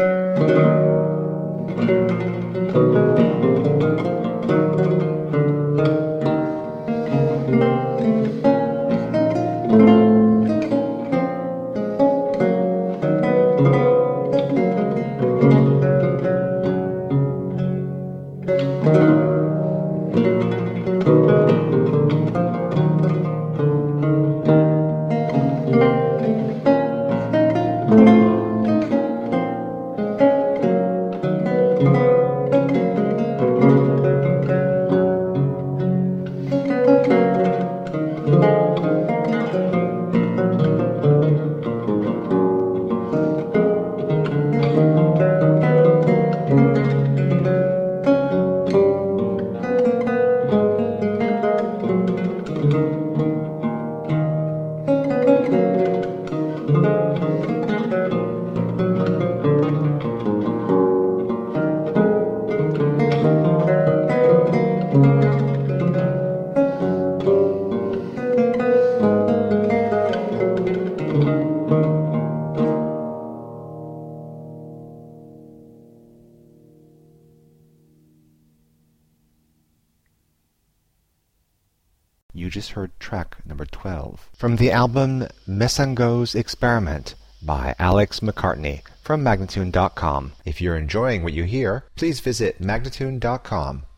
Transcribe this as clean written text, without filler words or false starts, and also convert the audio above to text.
You just heard track number 12 from the album Messango's Experiment by Alex McCartney from Magnatune.com. If you're enjoying what you hear, please visit Magnatune.com